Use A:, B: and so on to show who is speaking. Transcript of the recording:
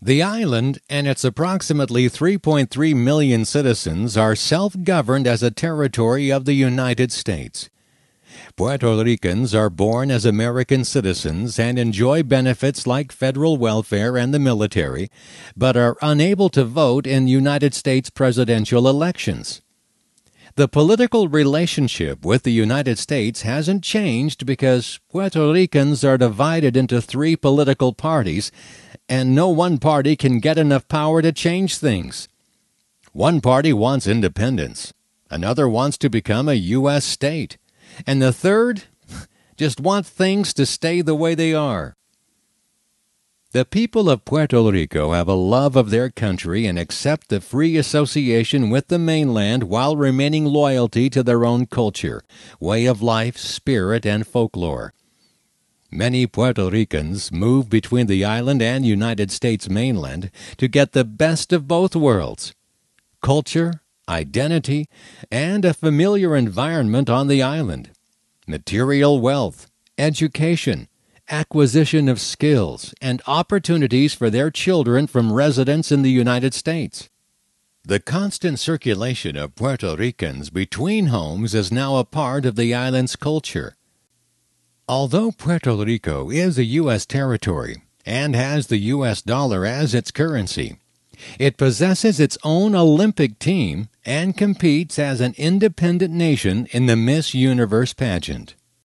A: The island and its approximately 3.3 million citizens are self-governed as a territory of the United States. Puerto Ricans are born as American citizens and enjoy benefits like federal welfare and the military, but are unable to vote in United States presidential elections. The political relationship with the United States hasn't changed because Puerto Ricans are divided into three political parties, and no one party can get enough power to change things. One party wants independence, another wants to become a U.S. state, and the third just wants things to stay the way they are. The people of Puerto Rico have a love of their country and accept the free association with the mainland while remaining loyalty to their own culture, way of life, spirit, and folklore. Many Puerto Ricans move between the island and United States mainland to get the best of both worlds: culture, identity, and a familiar environment on the island, material wealth, education, acquisition of skills, and opportunities for their children from residents in the United States. The constant circulation of Puerto Ricans between homes is now a part of the island's culture. Although Puerto Rico is a U.S. territory and has the U.S. dollar as its currency, it possesses its own Olympic team and competes as an independent nation in the Miss Universe pageant.